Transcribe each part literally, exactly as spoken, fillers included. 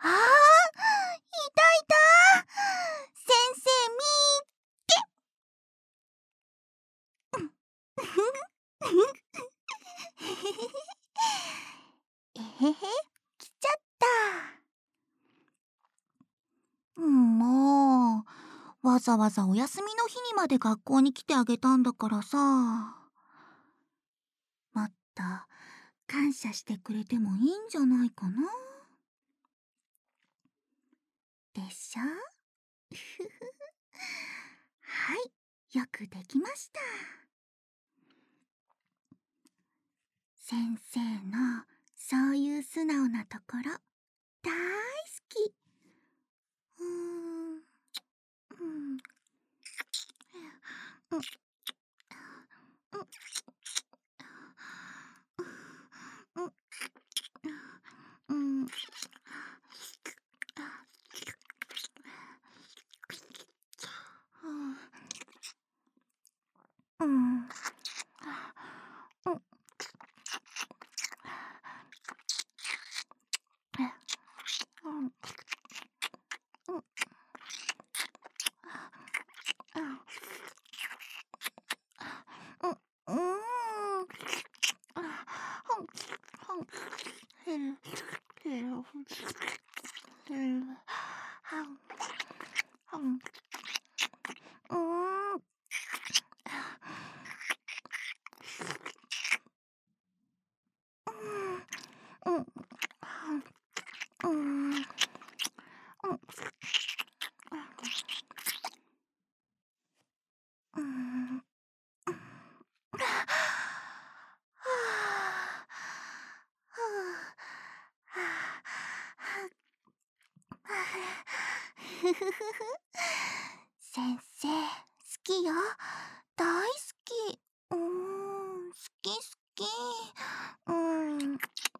あー、いたいた。先生みーえへへ、来ちゃった。もう、わざわざお休みの日にまで学校に来てあげたんだからさ。もっと感謝してくれてもいいんじゃないかな。でしょはい、よくできました。先生のそういう素直なところ大好き。うーん、うん、うん、うん、うん、うん。先生、好きよ。大好き。うーん、好き好き。うーん。うん。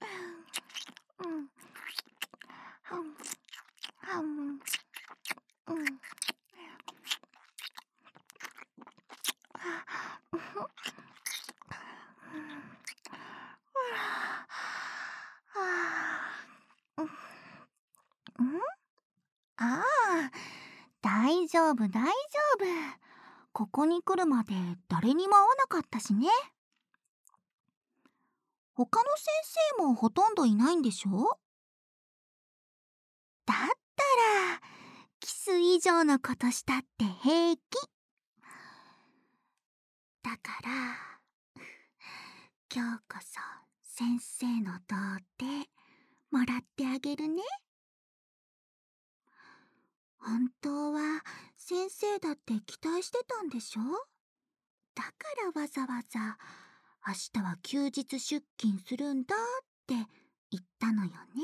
うん。うん。ああ、大丈夫大丈夫。ここに来るまで誰にも会わなかったしね。他の先生もほとんどいないんでしょ？だったらキス以上のことしたって平気。だから今日こそ先生の童貞もらってあげるね。本当は先生だって期待してたんでしょ？だからわざわざ明日は休日出勤するんだって言ったのよね。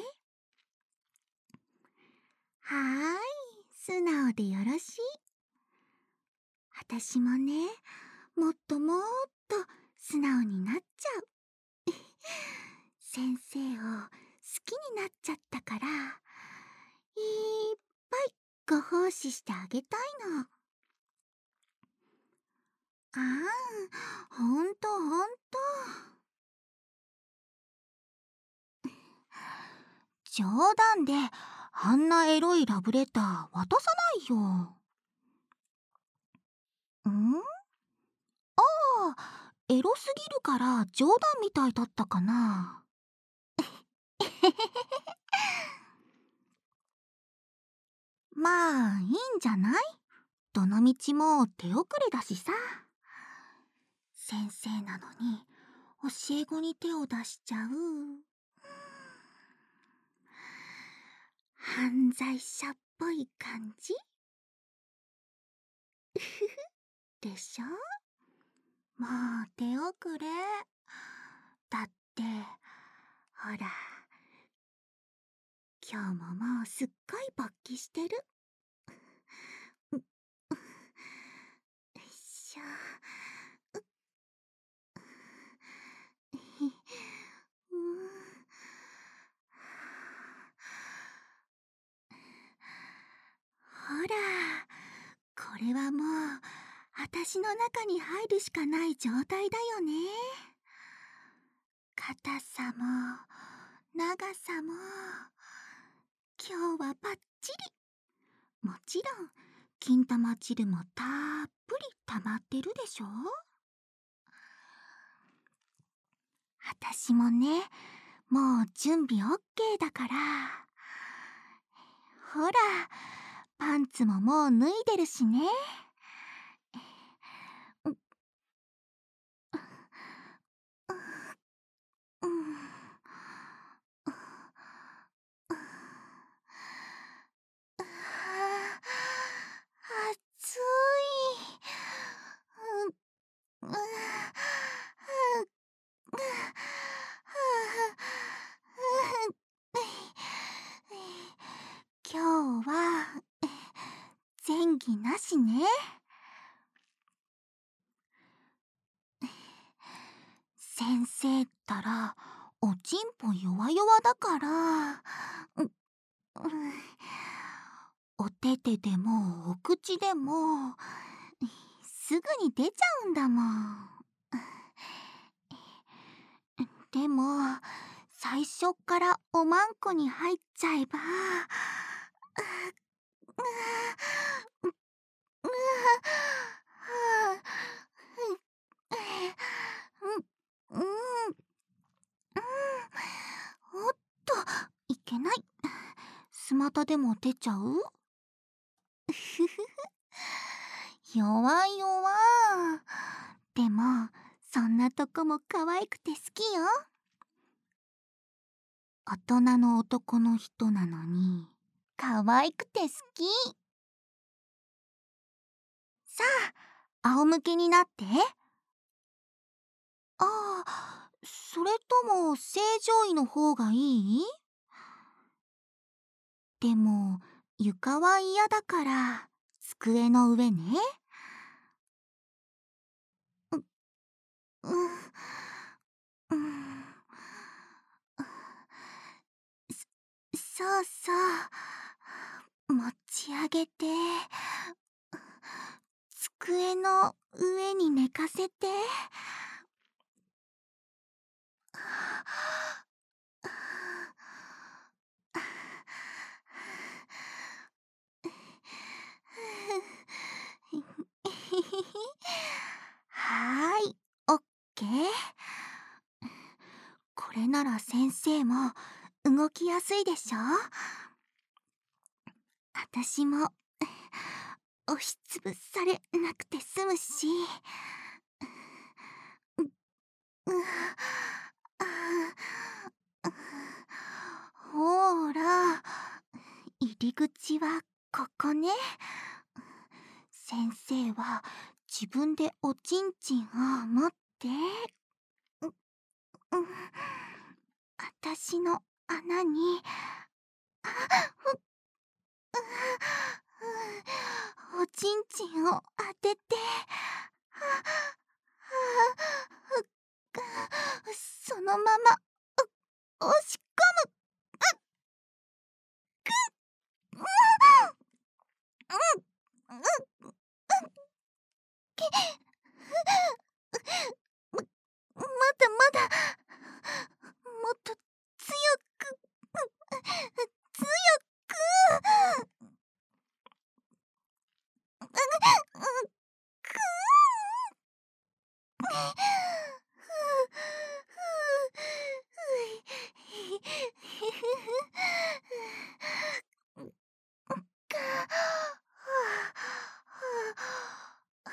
はーい、素直でよろしい。私もね、もっともっと素直になっちゃう。先生を好きになっちゃったから、いっぱいご奉仕してあげたいの。ああ、ほんとほんと。冗談であんなエロいラブレター渡さないよ。ん？ああ、エロすぎるから冗談みたいだったかな。まあいいんじゃない？どの道も手遅れだしさ。先生なのに教え子に手を出しちゃう。犯罪者っぽい感じでしょ？もう手遅れ。だってほら、今日ももうすっごい勃起してる。よいしょ。ほら、これはもう私の中に入るしかない状態だよね。硬さも長さも今日はバッチリ。もちろん金玉汁もたっぷり溜まってるでしょ。あたしもね、もう準備 オーケー だから。ほら、パンツももう脱いでるしね。うん、暑い。うん、うん、今日は前儀なしね。先生ったらおちんぽ弱々だから、う、うん、おててでもお口でもすぐに出ちゃうんだもん。でも最初っからおまんこに入っちゃえば、う、う、う、うん、うん、おっと、いけない。スマタでも出ちゃう？ふふふ。弱い弱。でもそんなとこも可愛くて好きよ。大人の男の人なのに可愛くて好き。さあ、仰向けになって。ああ、それとも正常位の方がいい？でも床は嫌だから机の上ね。う、うん、うん、そ、そうそう。持ち上げて机の上に寝かせて。はーい、オッケー。これなら先生も動きやすいでしょ。あたしも押しつぶされなくて済むし。う、う、あ、ほーら、入り口はここね。先生は自分でおちんちんを持って、う、うん、あたしの穴に、あ、う、う、おちんちんを当てて、は、は、そのまま、う、押し込む。う、うん、うん、うん、うん、け、ま、まだまだ、もっと強く、強く。う、う、くー。ふう、ふう、ふい。か、はあ、は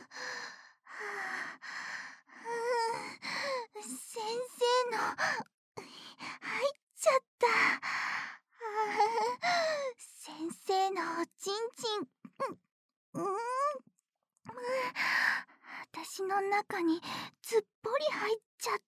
あ、先生の入っちゃった。先生のおちんちん、うん、私の中にずっぽり入っちゃった。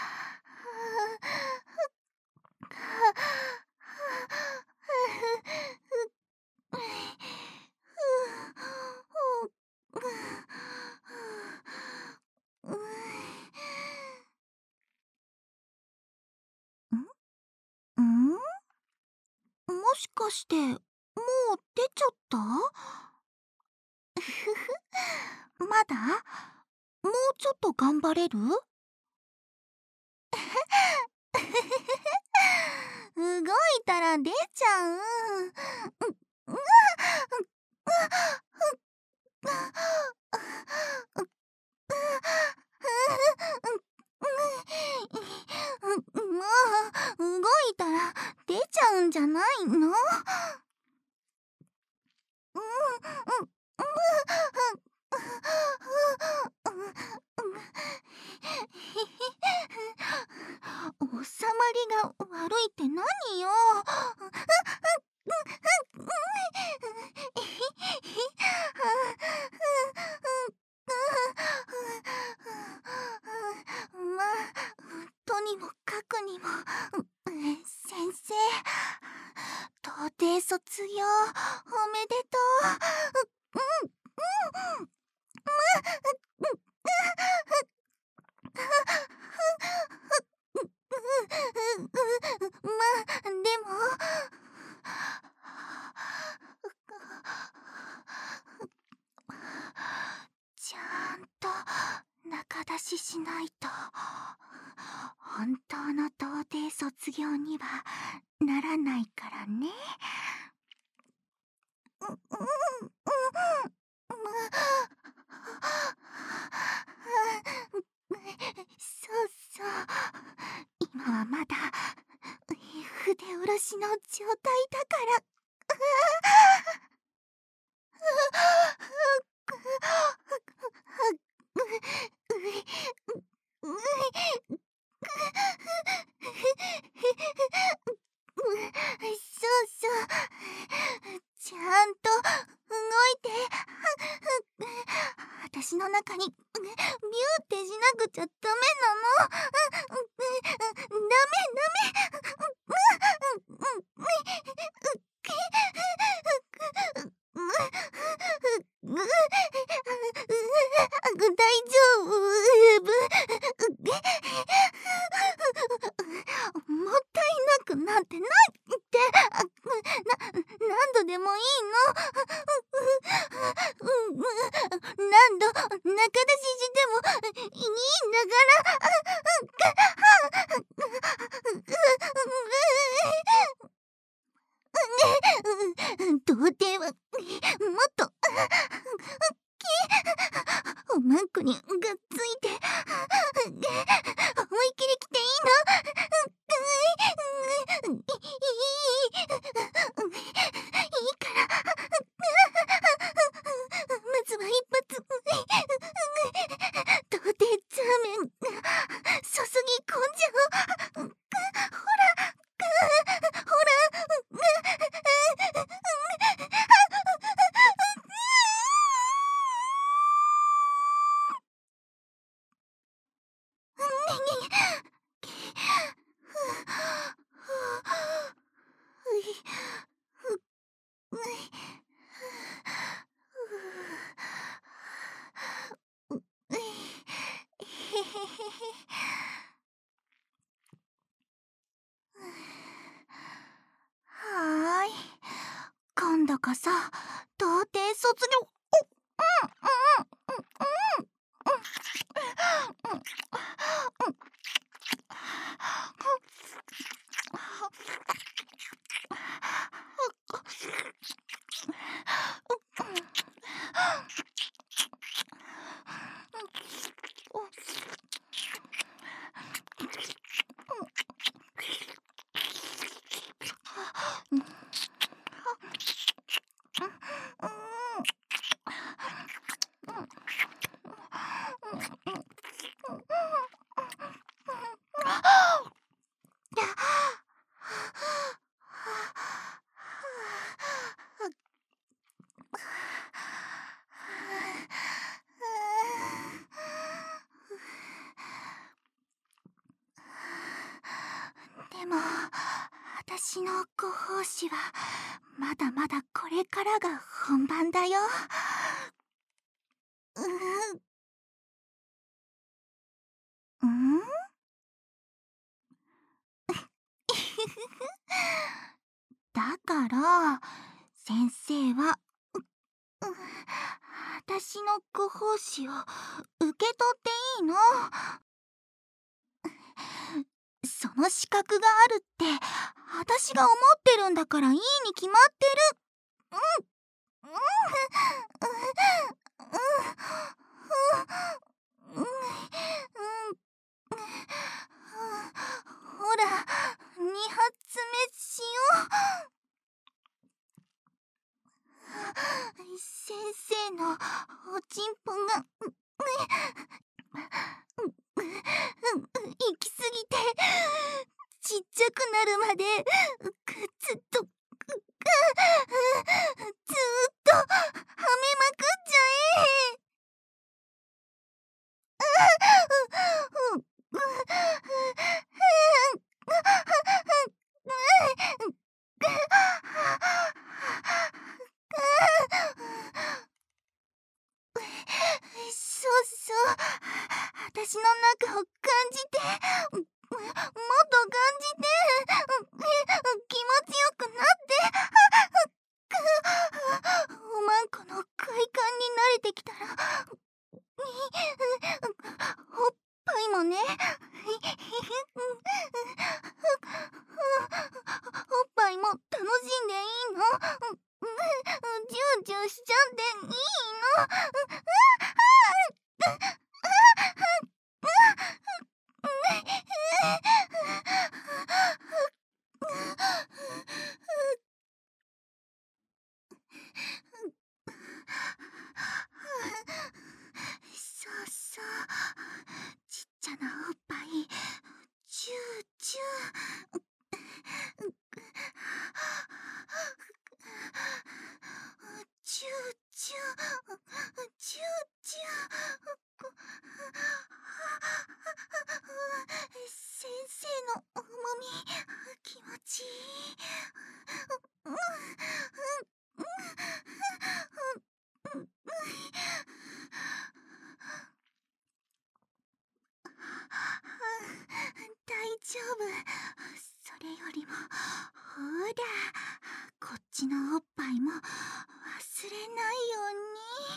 んんもしかしてもう出ちゃった？ふふ、まだ？もうちょっと頑張れる？動いたらら出ちゃう。ううもう動いたら出ちゃうんじゃないの？うんうん収まりが悪いって何よ。まあとにもかくにも先生、童貞卒業おめでとう。うんうんまあでもちゃんと仲出ししないと本当の童貞卒業にはならないからね。うんうんうんそうそう、今はまだ筆下ろしの状態だから。そうそう、ちゃんと動いて。私の中にビューってしなくちゃダメなの。ダメダメ。大丈夫。もったいなくなんてないって。な、何度でもいいの。何度仲出ししてもいいんだから。童貞はもっとおまんこにがっついて思い切り来ていいの。いいいいからまずは一発童貞ザーメン注ぎ込んじゃおう。ほらほらはーい、今度こそ童貞卒業。でも私のご奉仕はまだまだこれからが本番だよ。うーんだから先生はう私のご奉仕を受け取っていいの。 その資格があるって私が思ってるんだからいいに決まってる。うんうんうんうんうんほら、二発目しよう。先生のおちんぽが行き過ぎてちっちゃくなるまでずっとずーっとはめまくっちゃえ。そうそう、私の中を感じて、もっと感じて、気持ちよくなって、おまんこの快感に慣れてきたら、おっぱいもね、おっぱいも楽しんでいいの。ジュージューしちゃっていいの。そうそう、ちっちゃなおっぱいチューチュー。チューチューチューチュー。先生の重み気持ちいい。大丈夫。それよりもほら、こっちのおっぱいも忘れないように。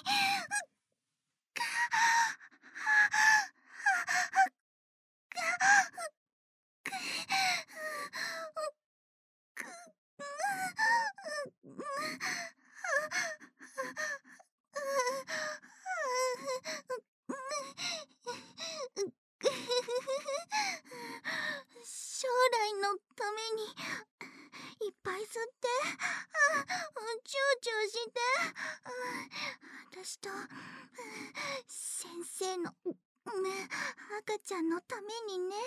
将来のためにいっぱい吸って、チューチューして、私と先生の赤ちゃんのためにね。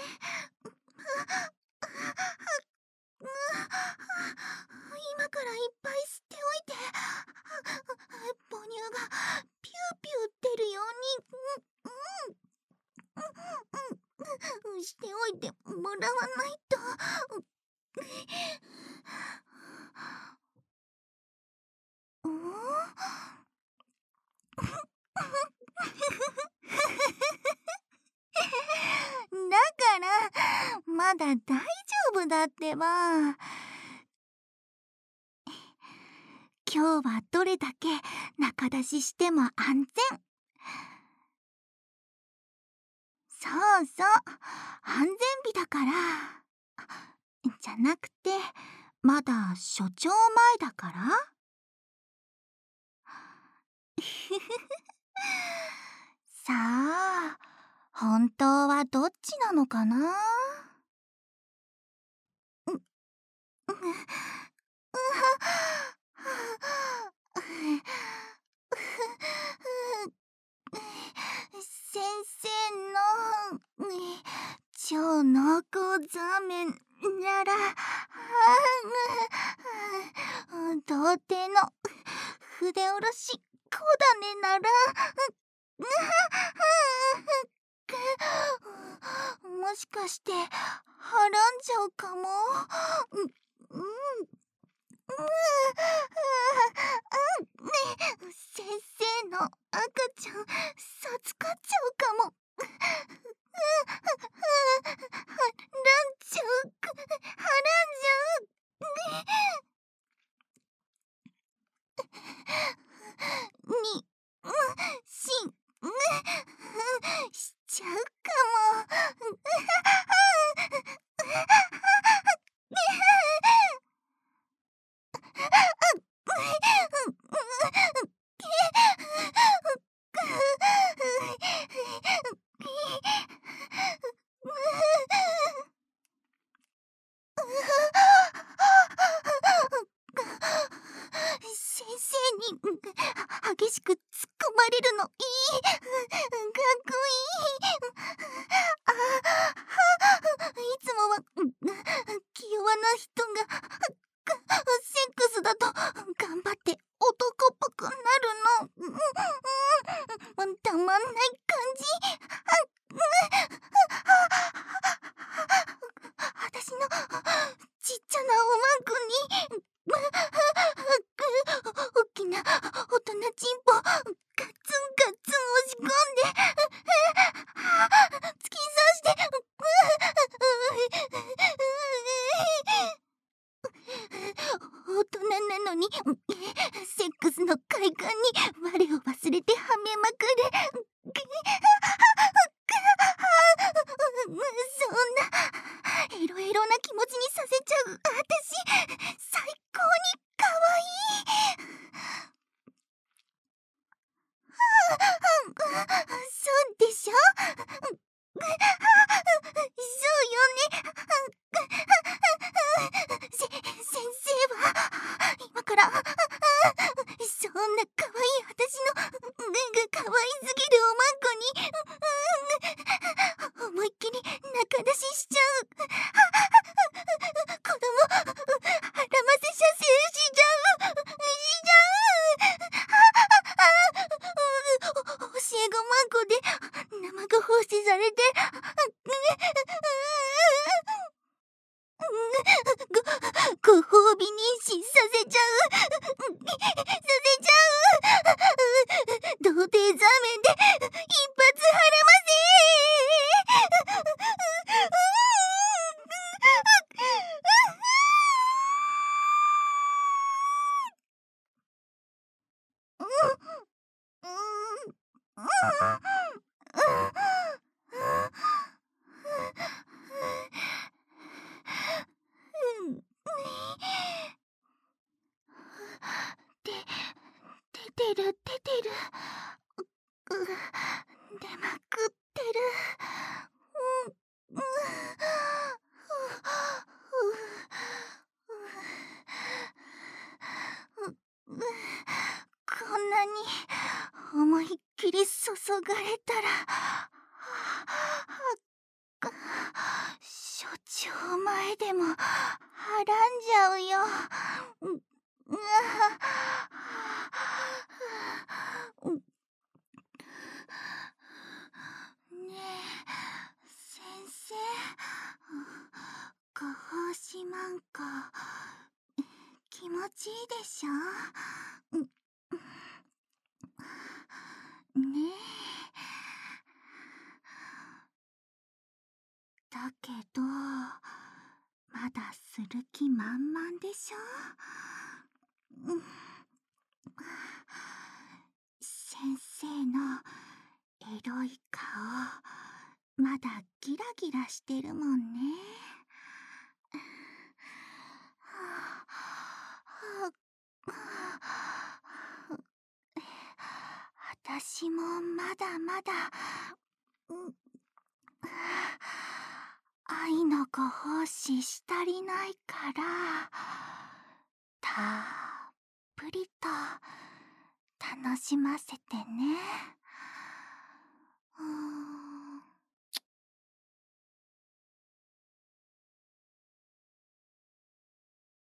今からいっぱい吸っておいて、母乳がピューピュー出るようにしておいてもらわないと。だからまだ大丈夫だってば。今日はどれだけ中出ししても安全。そうそう、安全日だから。じゃなくて、まだ所長前だから。さあ、本当はどっちなのかな。先生の超濃厚ザーメンなら、童貞の筆おろしこだねなら、もしかしてはらんじゃうかも。うん先生の赤ちゃん授かっちゃうかも。はらんじゃう、はらんじゃう。に、し、しちゃうかも。 しく突っ込まれるのいい。かっこいい。ああ、いつもは気弱な人がセックスだと頑張って男っぽくなるの。うんうん、たまんない感じ。私のちっちゃなおまんこに大きな大人チンポガツンガツン押し込んで突き刺して大人なのにセックスの快感に我を忘れてはめまくる。そんなエロエロな気持ちにさせちゃう私、最高にかわいい。そうでしょ。そうよね。せ先生は今からそんなかわいい私のかわいすぎるおまんこに思いっきり仲出ししちゃう。子供はらませ射精しちゃうしちゃう。教え子まんこで生ご奉仕されてごご褒美妊娠させちゃうさせちゃう。童貞ザーメンで一発はらませ。出てる出てる。うう出まくってる。うんうんうううこんなに思いっきり注がれたら所長前でもはらんじゃうよ。ううわねえ先生、ご奉仕マンコ気持ちいいでしょ。ねえ、だけどまだする気満々でしょ。先生のエロい顔まだギラギラしてるもんね。私もまだまだ愛のご奉仕し足りないからたっぷりと楽しませてね。